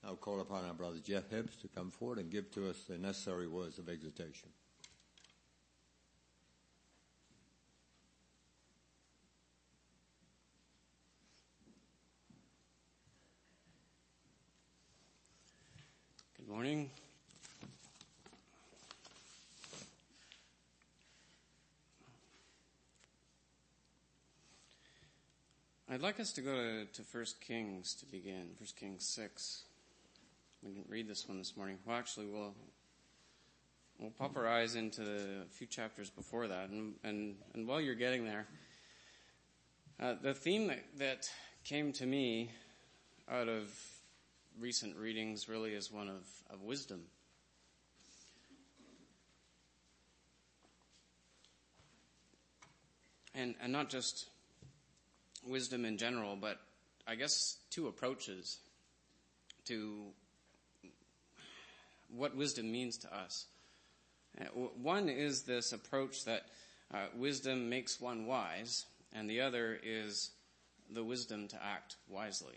I'll call upon our brother Jeff Hibbs to come forward and give to us the necessary words of exhortation. Good morning. I'd like us to go to 1 Kings to begin, 1 Kings 6. We didn't read this one this morning. Well, actually, we'll pop our eyes into a few chapters before that. And while you're getting there, the theme that came to me out of recent readings really is one of wisdom. And not just wisdom in general, but I guess two approaches to what wisdom means to us. One is this approach that wisdom makes one wise, and the other is the wisdom to act wisely,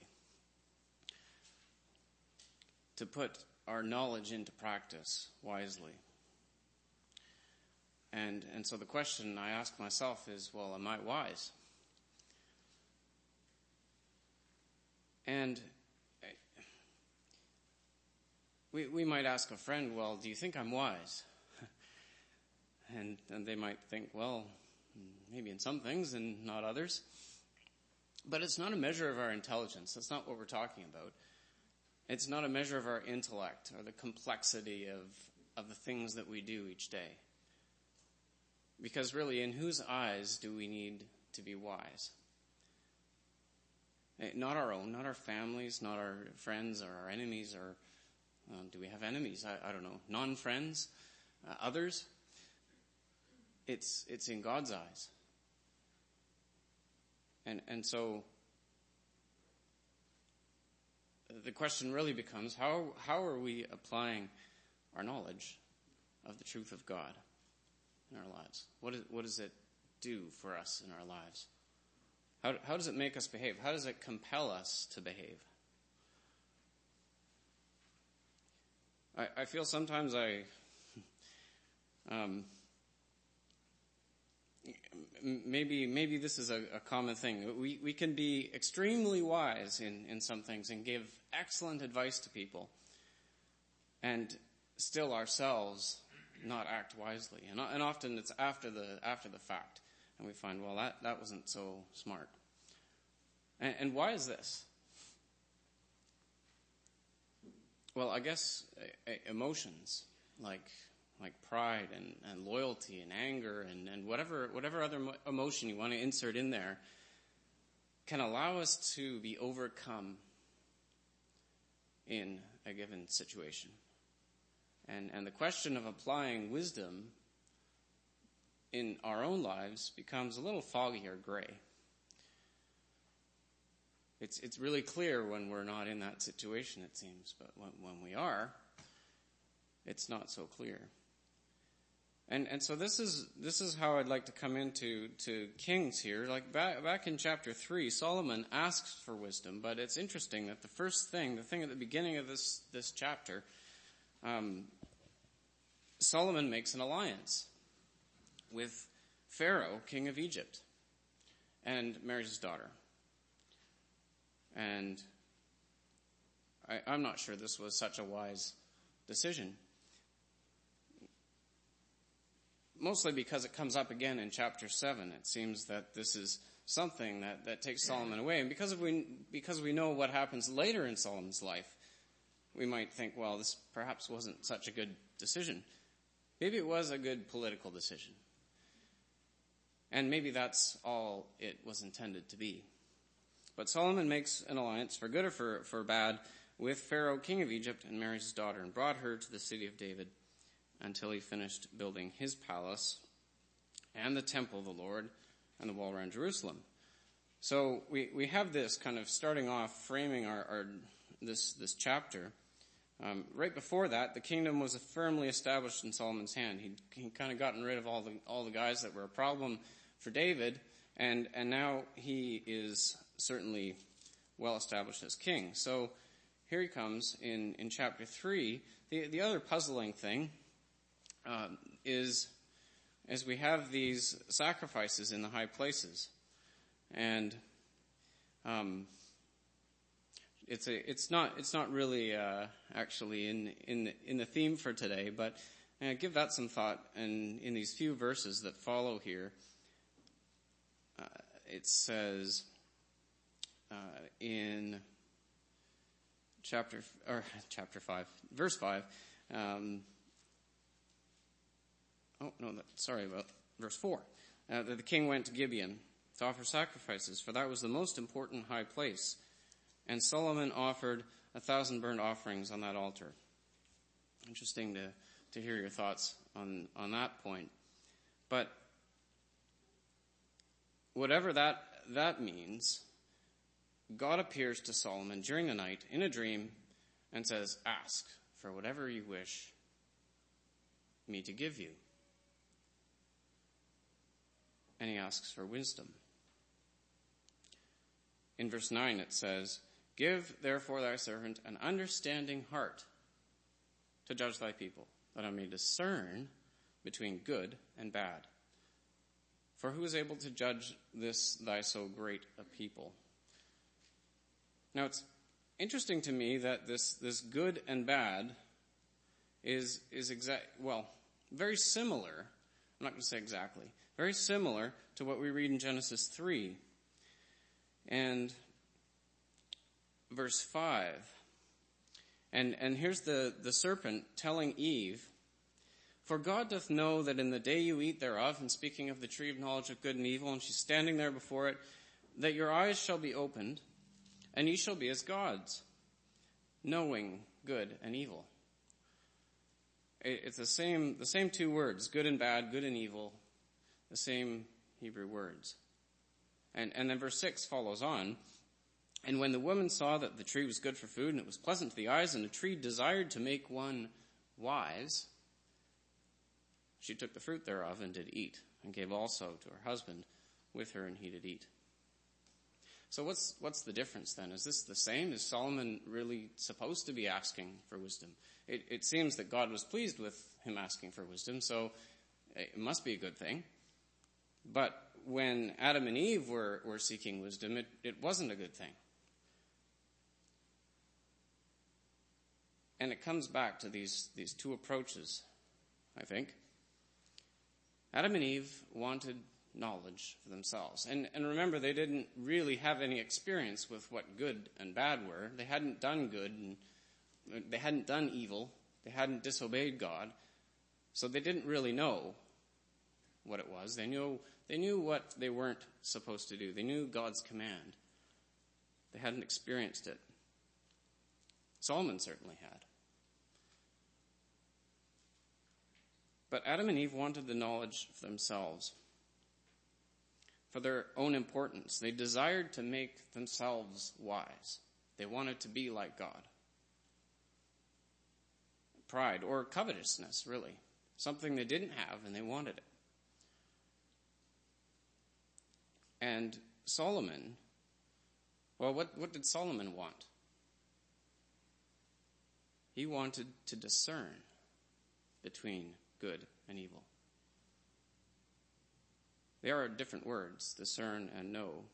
to put our knowledge into practice wisely. And so the question I ask myself is, well, am I wise? And we might ask a friend, well, do you think I'm wise? and they might think, well, maybe in some things and not others. But it's not a measure of our intelligence. That's not what we're talking about. It's not a measure of our intellect or the complexity of the things that we do each day. Because really, in whose eyes do we need to be wise? Not our own, not our families, not our friends or our enemies, or do we have enemies? I don't know. Non-friends, others. It's in God's eyes. And so the question really becomes, how are we applying our knowledge of the truth of God in our lives? What does it do for us in our lives? How does it make us behave? How does it compel us to behave? I feel sometimes maybe this is a common thing. We can be extremely wise in some things and give excellent advice to people, and still ourselves not act wisely. And often it's after the fact. And we find, well, that wasn't so smart. And why is this? Well, I guess emotions like pride and loyalty and anger and whatever other emotion you want to insert in there can allow us to be overcome in a given situation. And the question of applying wisdom in our own lives becomes a little foggy or gray. It's really clear when we're not in that situation, it seems, but when we are, it's not so clear. And so this is how I'd like to come into Kings here. Like back in chapter 3, Solomon asks for wisdom, but it's interesting that the thing at the beginning of this chapter, Solomon makes an alliance with Pharaoh, king of Egypt, and marries his daughter. And I'm not sure this was such a wise decision. Mostly because it comes up again in chapter 7. It seems that this is something that takes Solomon away. And because we know what happens later in Solomon's life, we might think, well, this perhaps wasn't such a good decision. Maybe it was a good political decision. And maybe that's all it was intended to be. But Solomon makes an alliance, for good or for bad, with Pharaoh, king of Egypt, and marries his daughter, and brought her to the city of David until he finished building his palace and the temple of the Lord and the wall around Jerusalem. So we have this kind of starting off, framing this chapter. Right before that, the kingdom was firmly established in Solomon's hand. He'd kind of gotten rid of all the guys that were a problem for David, and now he is certainly well established as king. So here he comes in chapter 3. The other puzzling thing is as we have these sacrifices in the high places, and it's not really actually in the theme for today, but give that some thought. And in these few verses that follow here, it says in chapter 5, verse 5. Verse 4. That the king went to Gibeon to offer sacrifices, for that was the most important high place. And Solomon offered 1,000 burnt offerings on that altar. Interesting to hear your thoughts on that point. But whatever that means, God appears to Solomon during the night in a dream and says, "Ask for whatever you wish me to give you." And he asks for wisdom. In verse 9 it says, "Give therefore thy servant an understanding heart to judge thy people, that I may discern between good and bad. For who is able to judge this thy so great a people?" Now it's interesting to me that this good and bad is very similar. I'm not going to say exactly. Very similar to what we read in Genesis 3 and verse 5. And here's the serpent telling Eve, "For God doth know that in the day you eat thereof," and speaking of the tree of knowledge of good and evil, and she's standing there before it, "that your eyes shall be opened, and ye shall be as gods, knowing good and evil." It's the same two words, good and bad, good and evil, the same Hebrew words. And then verse 6 follows on. "And when the woman saw that the tree was good for food, and it was pleasant to the eyes, and the tree desired to make one wise, she took the fruit thereof and did eat, and gave also to her husband with her, and he did eat." So what's the difference then? Is this the same? Is Solomon really supposed to be asking for wisdom? It seems that God was pleased with him asking for wisdom, so it must be a good thing. But when Adam and Eve were seeking wisdom, it wasn't a good thing. And it comes back to these two approaches, I think. Adam and Eve wanted knowledge for themselves. And remember, they didn't really have any experience with what good and bad were. They hadn't done good, and they hadn't done evil. They hadn't disobeyed God. So they didn't really know what it was. They knew what they weren't supposed to do. They knew God's command. They hadn't experienced it. Solomon certainly had. But Adam and Eve wanted the knowledge for themselves, for their own importance. They desired to make themselves wise. They wanted to be like God. Pride or covetousness, really. Something they didn't have and they wanted it. And Solomon, well, what did Solomon want? He wanted to discern between good and evil. They are different words, discern and know.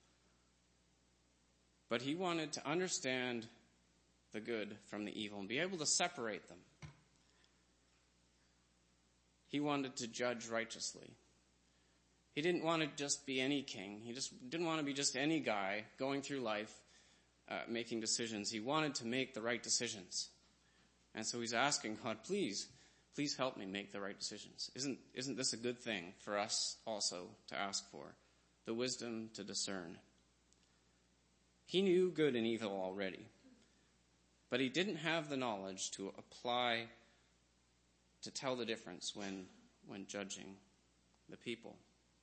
But he wanted to understand the good from the evil and be able to separate them. He wanted to judge righteously. He didn't want to just be any king. He just didn't want to be just any guy going through life making decisions. He wanted to make the right decisions. And so he's asking God, please help me make the right decisions. Isn't this a good thing for us also to ask for? The wisdom to discern. He knew good and evil already, but he didn't have the knowledge to apply, to tell the difference when judging the people.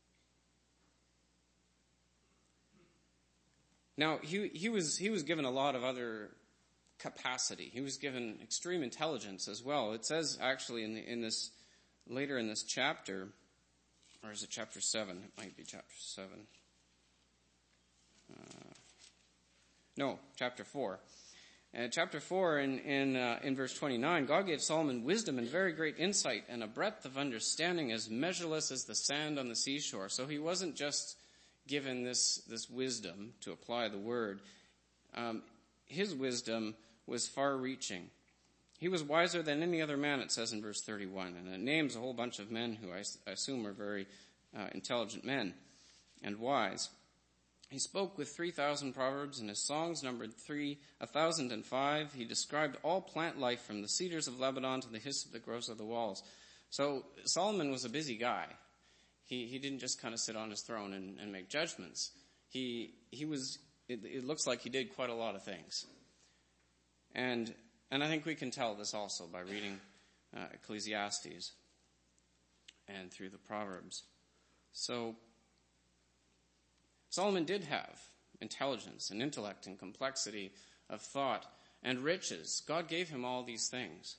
Now, he was given a lot of other capacity. He was given extreme intelligence as well. It says actually later in this chapter, or is it chapter 7? It might be chapter 7. No, chapter 4. Chapter 4 in verse 29, God gave Solomon wisdom and very great insight and a breadth of understanding as measureless as the sand on the seashore. So he wasn't just given this wisdom to apply the word. His wisdom was far-reaching. He was wiser than any other man, it says in verse 31. And it names a whole bunch of men who I assume are very intelligent men and wise. He spoke with 3,000 proverbs, and his songs numbered 1,005. He described all plant life from the cedars of Lebanon to the hyssop that grows on the walls. So Solomon was a busy guy. He didn't just kind of sit on his throne and make judgments. It looks like he did quite a lot of things. And I think we can tell this also by reading Ecclesiastes and through the Proverbs. So Solomon did have intelligence and intellect and complexity of thought and riches. God gave him all these things.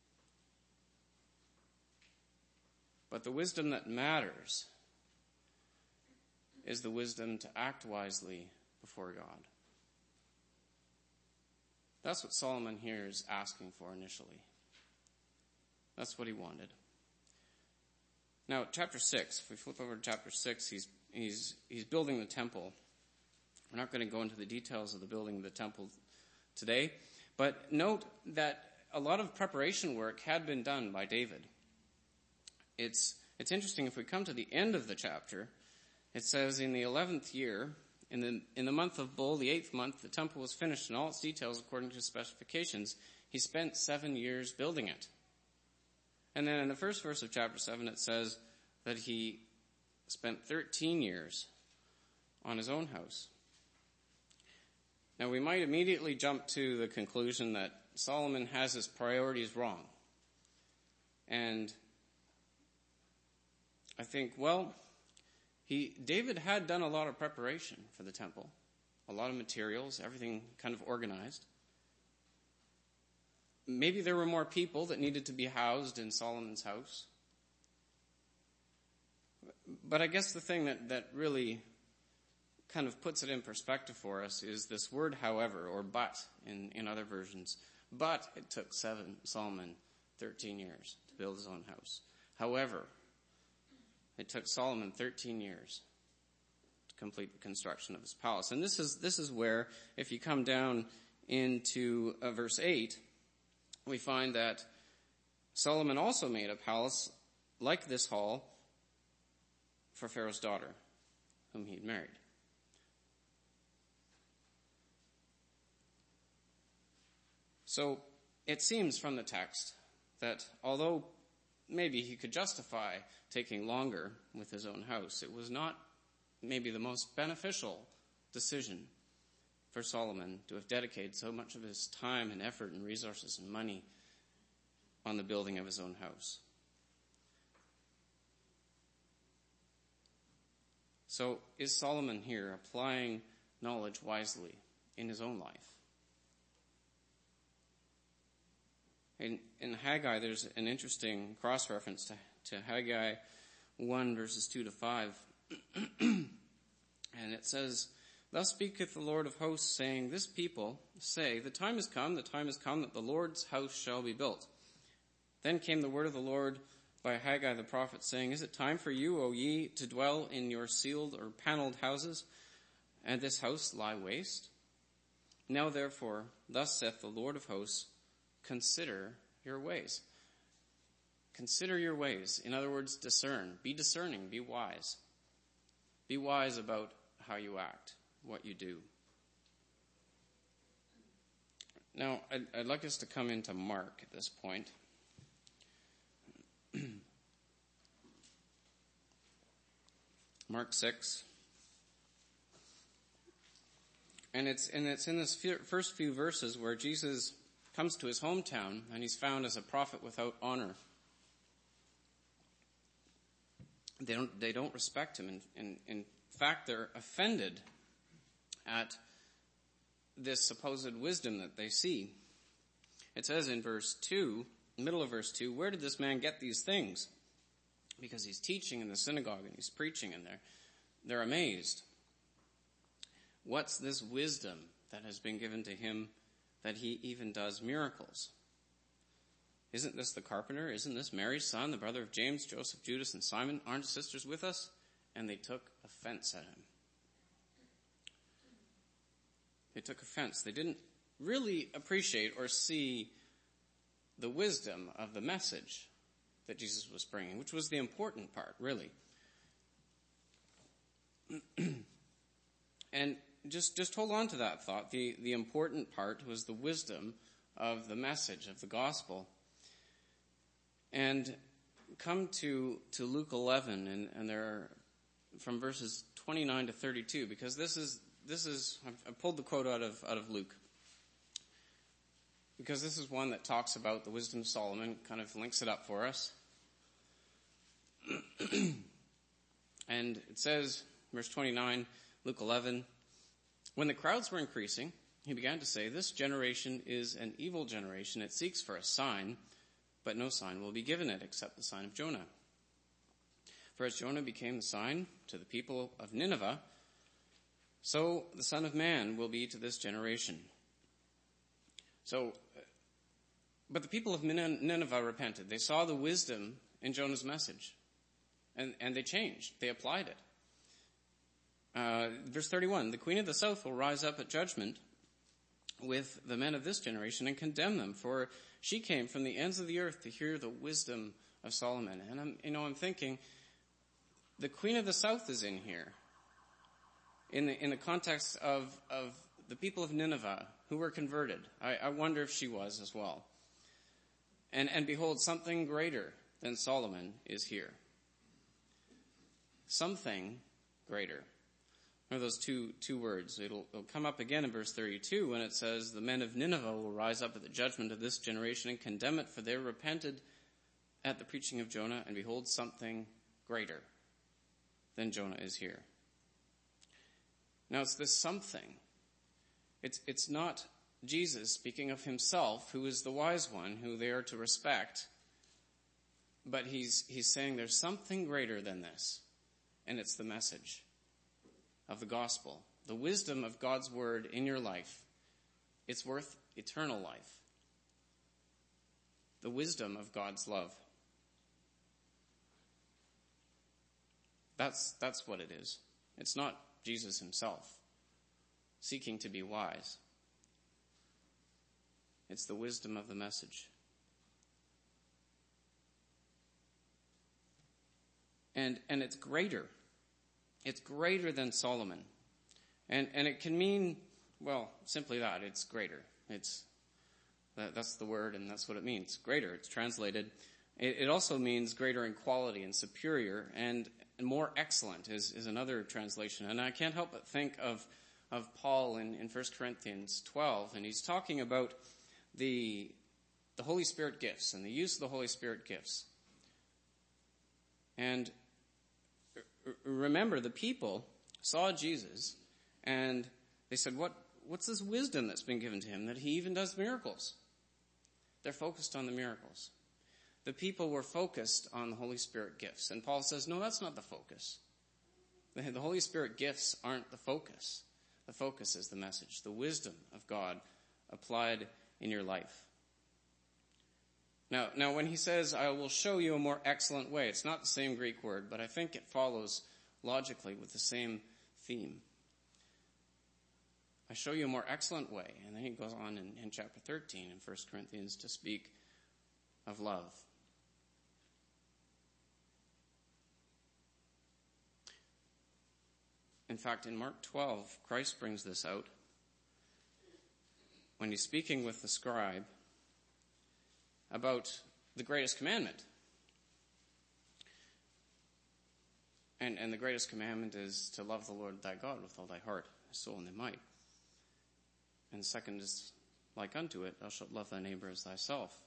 But the wisdom that matters is the wisdom to act wisely before God. That's what Solomon here is asking for initially. That's what he wanted. Now, chapter 6, if we flip over to chapter 6, he's building the temple. We're not going to go into the details of the building of the temple today, but note that a lot of preparation work had been done by David. It's interesting, if we come to the end of the chapter, it says in the 11th year, in the month of Bul, the 8th month, the temple was finished in all its details according to specifications. He spent 7 years building it. And then in the first verse of chapter 7, it says that he spent 13 years on his own house. Now, we might immediately jump to the conclusion that Solomon has his priorities wrong. And I think, well, David had done a lot of preparation for the temple, a lot of materials, everything kind of organized. Maybe there were more people that needed to be housed in Solomon's house. But I guess the thing that really kind of puts it in perspective for us is this word however, or but in other versions. But it took Solomon 13 years to build his own house. However, it took Solomon 13 years to complete the construction of his palace. And this is where, if you come down into verse 8, we find that Solomon also made a palace like this hall for Pharaoh's daughter, whom he'd married. So it seems from the text that although maybe he could justify taking longer with his own house, it was not maybe the most beneficial decision for Solomon to have dedicated so much of his time and effort and resources and money on the building of his own house. So is Solomon here applying knowledge wisely in his own life? In Haggai, there's an interesting cross-reference to Haggai 1, verses 2 to 5. And it says, "Thus speaketh the Lord of hosts, saying, This people say, the time is come that the Lord's house shall be built. Then came the word of the Lord by Haggai the prophet, saying, Is it time for you, O ye, to dwell in your sealed or paneled houses, and this house lie waste? Now therefore, thus saith the Lord of hosts, consider your ways." Consider your ways. In other words, discern. Be discerning. Be wise. Be wise about how you act, what you do. Now, I'd like us to come into Mark at this point. Mark 6. And it's in this first few verses where Jesus comes to his hometown and he's found as a prophet without honor. They don't respect him. In fact, they're offended at this supposed wisdom that they see. It says in verse 2, middle of verse 2, "Where did this man get these things?" Because he's teaching in the synagogue and he's preaching, and they're amazed. What's this wisdom that has been given to him that he even does miracles. Isn't this the carpenter? Isn't this Mary's son, the brother of James, Joseph, Judas, and Simon? Aren't his sisters with us? And they took offense at him. They took offense. They didn't really appreciate or see the wisdom of the message that Jesus was bringing, which was the important part, really. And just hold on to that thought. The important part was the wisdom of the message of the gospel. And come to Luke 11, and there are from verses 29 to 32, because this is I pulled the quote out of Luke, because this is one that talks about the wisdom of Solomon, kind of links it up for us. And it says, verse 29, Luke 11, when the crowds were increasing, he began to say, this generation is an evil generation. It seeks for a sign, but no sign will be given it except the sign of Jonah. For as Jonah became the sign to the people of Nineveh, so the Son of Man will be to this generation. So, but the people of Nineveh repented. They saw the wisdom in Jonah's message, and they changed. They applied it. Verse 31, the queen of the south will rise up at judgment with the men of this generation and condemn them, for she came from the ends of the earth to hear the wisdom of Solomon. And I'm thinking, the queen of the south is in here, in the context of the people of Nineveh who were converted. I wonder if she was as well. And behold, something greater than Solomon is here. Something greater. One of those two words. It'll come up again in verse 32 when it says, the men of Nineveh will rise up at the judgment of this generation and condemn it, for they repented at the preaching of Jonah, and behold, something greater than Jonah is here. Now it's this something. It's not Jesus speaking of himself, who is the wise one, who they are to respect, but he's saying there's something greater than this, and it's the message of the gospel, the wisdom of God's word in your life. It's worth eternal life. The wisdom of God's love. That's what it is. It's not Jesus himself seeking to be wise. It's the wisdom of the message. And it's greater. It's greater than Solomon. And it can mean, well, simply that. It's greater. That's the word, and that's what it means. Greater. It's translated. It also means greater in quality and superior, and more excellent is another translation. And I can't help but think of Paul in 1 Corinthians 12, and he's talking about the Holy Spirit gifts and the use of the Holy Spirit gifts. And remember, the people saw Jesus, and they said, what's this wisdom that's been given to him that he even does miracles? They're focused on the miracles. The people were focused on the Holy Spirit gifts. And Paul says, no, that's not the focus. The Holy Spirit gifts aren't the focus. The focus is the message, the wisdom of God applied in your life. Now, when he says, I will show you a more excellent way, it's not the same Greek word, but I think it follows logically with the same theme. I show you a more excellent way. And then he goes on in chapter 13 in 1 Corinthians to speak of love. In fact, in Mark 12, Christ brings this out when he's speaking with the scribe about the greatest commandment. And the greatest commandment is to love the Lord thy God with all thy heart, soul, and thy might. And the second is like unto it, thou shalt love thy neighbor as thyself.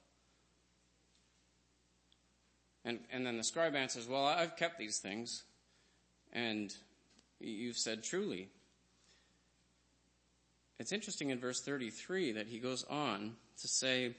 And then the scribe answers, well, I've kept these things, and you've said truly. It's interesting in verse 33 that he goes on to say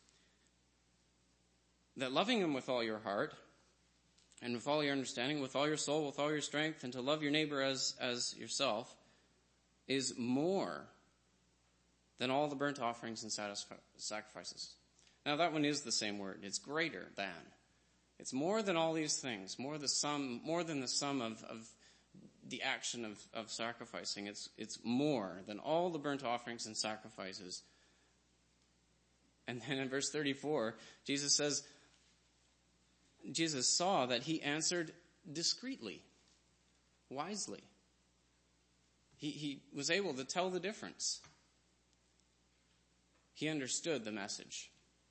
that loving him with all your heart and with all your understanding, with all your soul, with all your strength, and to love your neighbor as yourself is more than all the burnt offerings and sacrifices. Now that one is the same word. It's greater than. It's more than all these things, more than the sum of the action of sacrificing. It's more than all the burnt offerings and sacrifices. And then in verse 34, Jesus saw that he answered discreetly, wisely. He was able to tell the difference. He understood the message.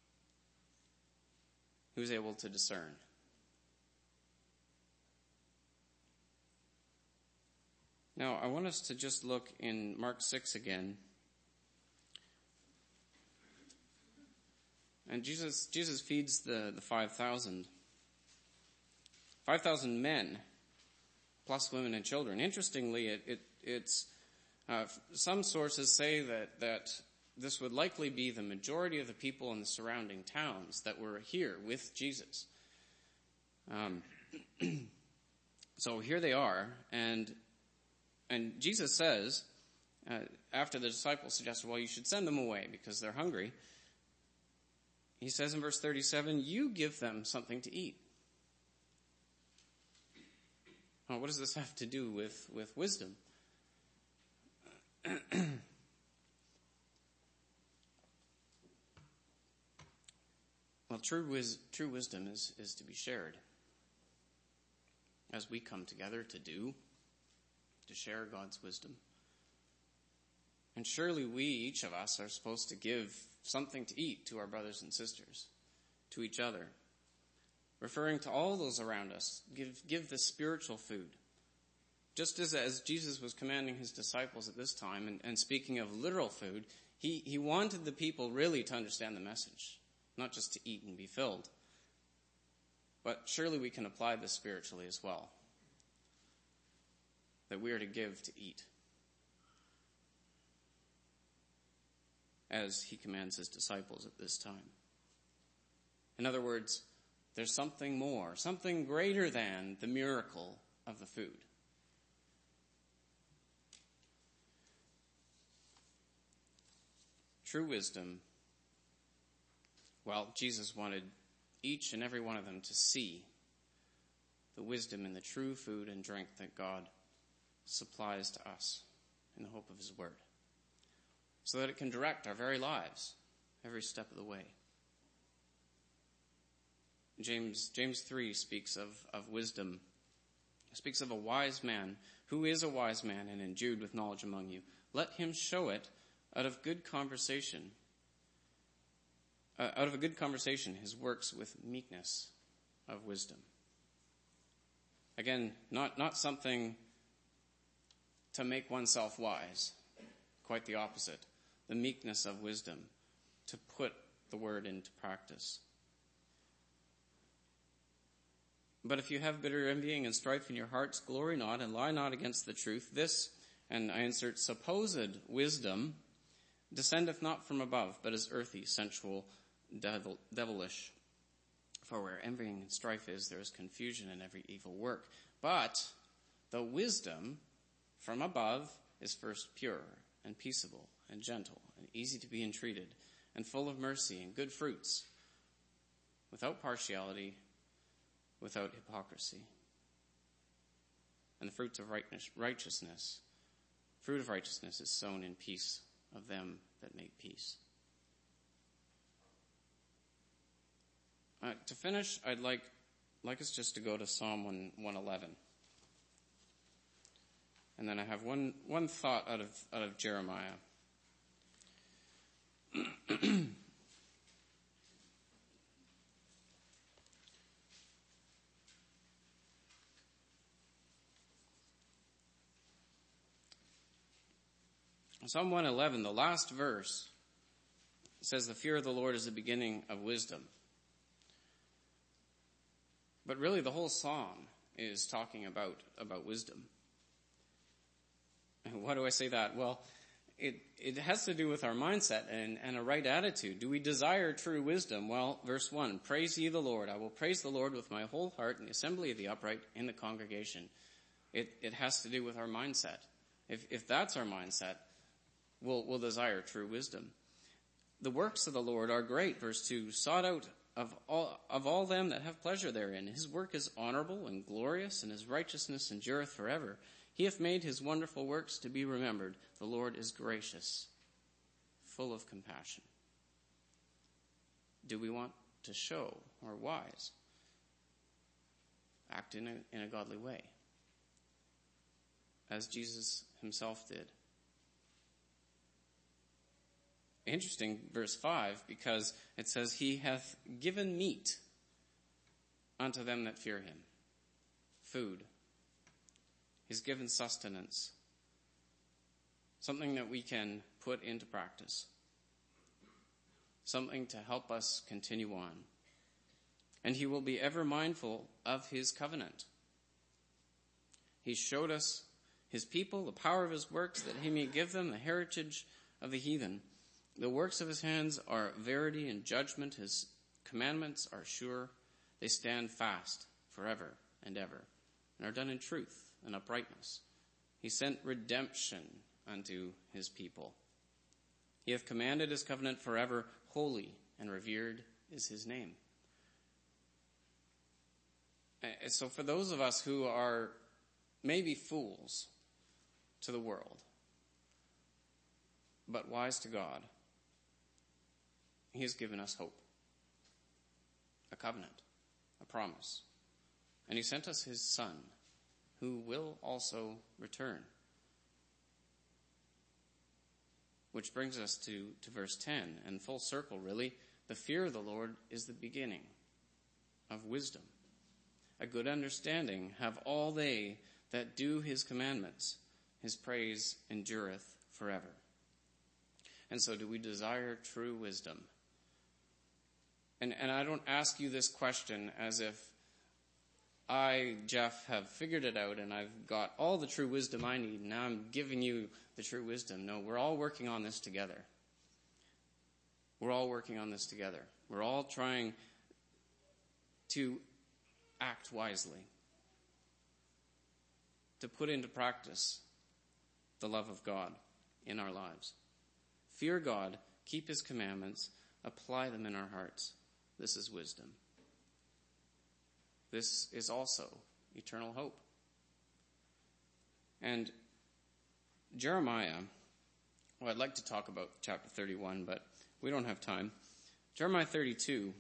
He was able to discern. Now, I want us to just look in Mark 6 again. And Jesus feeds the 5,000. 5,000 men, plus women and children. Interestingly, it's some sources say that this would likely be the majority of the people in the surrounding towns that were here with Jesus. So here they are, and Jesus says, after the disciples suggested, well, you should send them away because they're hungry. He says in verse 37, you give them something to eat. Oh, what does this have to do with wisdom? Well, true wisdom is to be shared. As we come together to share God's wisdom. And surely we, each of us, are supposed to give something to eat to our brothers and sisters, to each other. Referring to all those around us, give the spiritual food. Just as Jesus was commanding his disciples at this time, and speaking of literal food, he wanted the people really to understand the message, not just to eat and be filled. But surely we can apply this spiritually as well. That we are to give to eat. As he commands his disciples at this time. In other words, there's something more, something greater than the miracle of the food. True wisdom, well, Jesus wanted each and every one of them to see the wisdom in the true food and drink that God supplies to us in the hope of his word, so that it can direct our very lives every step of the way. James 3 speaks of wisdom. He speaks of a wise man. Who is a wise man and endued with knowledge among you? Let him show it out of good conversation. Out of a good conversation, his works with meekness of wisdom. Again, not something to make oneself wise. Quite the opposite. The meekness of wisdom to put the word into practice. But if you have bitter envying and strife in your hearts, glory not and lie not against the truth. This, and I insert supposed wisdom, descendeth not from above, but is earthy, sensual, devilish. For where envying and strife is, there is confusion in every evil work. But the wisdom from above is first pure and peaceable and gentle and easy to be entreated and full of mercy and good fruits, without partiality, without hypocrisy. And the fruits of righteousness, fruit of righteousness is sown in peace of them that make peace. To finish, I'd like us just to go to Psalm 111. And then I have one thought out of Jeremiah. Psalm 111, the last verse, says the fear of the Lord is the beginning of wisdom. But really the whole psalm is talking about wisdom. And why do I say that? Well, it has to do with our mindset and a right attitude. Do we desire true wisdom? Well, verse 1, praise ye the Lord. I will praise the Lord with my whole heart in the assembly of the upright in the congregation. It has to do with our mindset. If that's our mindset, will desire true wisdom. The works of the Lord are great, verse 2, sought out of all them that have pleasure therein. His work is honorable and glorious, and his righteousness endureth forever. He hath made his wonderful works to be remembered. The Lord is gracious, full of compassion. Do we want to show or wise? Act in a godly way, as Jesus himself did. Interesting, verse 5, because it says, he hath given meat unto them that fear him. Food. He's given sustenance. Something that we can put into practice. Something to help us continue on. And he will be ever mindful of his covenant. He showed us his people, the power of his works, that he may give them the heritage of the heathen. The works of his hands are verity and judgment. His commandments are sure. They stand fast forever and ever, and are done in truth and uprightness. He sent redemption unto his people. He hath commanded his covenant forever. Holy and revered is his name. So for those of us who are maybe fools to the world, but wise to God, he has given us hope, a covenant, a promise. And he sent us his Son, who will also return. Which brings us to verse 10, and full circle really. The fear of the Lord is the beginning of wisdom. A good understanding have all they that do his commandments. His praise endureth forever. And so do we desire true wisdom? And I don't ask you this question as if I, Jeff, have figured it out and I've got all the true wisdom I need and now I'm giving you the true wisdom. No, we're all working on this together. We're all working on this together. We're all trying to act wisely, to put into practice the love of God in our lives. Fear God, keep his commandments, apply them in our hearts. This is wisdom. This is also eternal hope. And Jeremiah, well, I'd like to talk about chapter 31, but we don't have time. Jeremiah 32.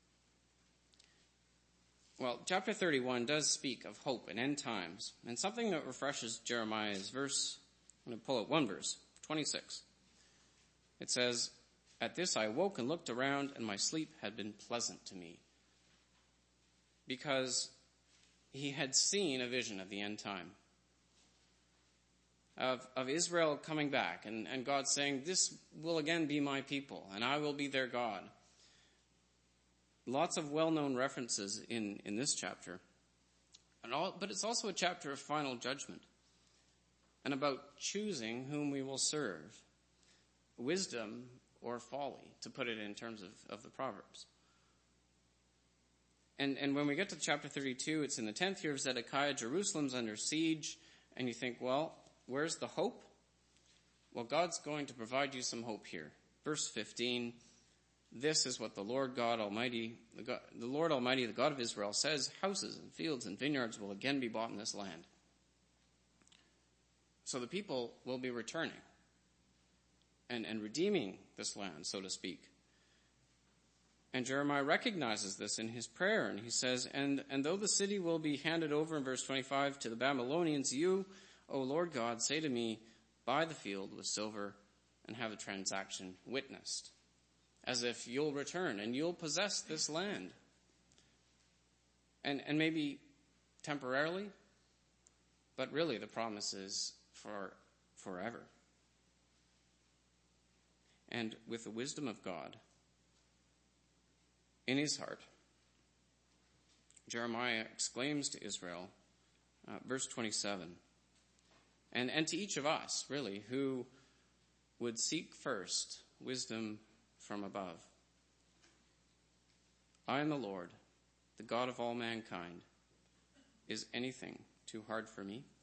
Well, chapter 31 does speak of hope and end times. And something that refreshes Jeremiah is verse, I'm going to pull out one verse, 26. It says, "At this I awoke and looked around, and my sleep had been pleasant to me." Because he had seen a vision of the end time. Of Israel coming back, and God saying, this will again be my people, and I will be their God. Lots of well-known references in this chapter. But it's also a chapter of final judgment, and about choosing whom we will serve. Wisdom or folly, to put it in terms of the Proverbs. And when we get to chapter 32, it's in the 10th year of Zedekiah. Jerusalem's under siege. And you think, well, where's the hope? Well, God's going to provide you some hope here. Verse 15, "This is what the Lord God Almighty, the Lord Almighty, the God of Israel, says, houses and fields and vineyards will again be bought in this land." So the people will be returning and redeeming this land, so to speak. And Jeremiah recognizes this in his prayer, and he says, and though the city will be handed over, in verse 25, to the Babylonians, you, O Lord God, say to me, buy the field with silver and have a transaction witnessed, as if you'll return and you'll possess this land. And maybe temporarily, but really the promise is for forever. And with the wisdom of God in his heart, Jeremiah exclaims to Israel, verse 27, and to each of us, really, who would seek first wisdom from above. I am the Lord, the God of all mankind. Is anything too hard for me?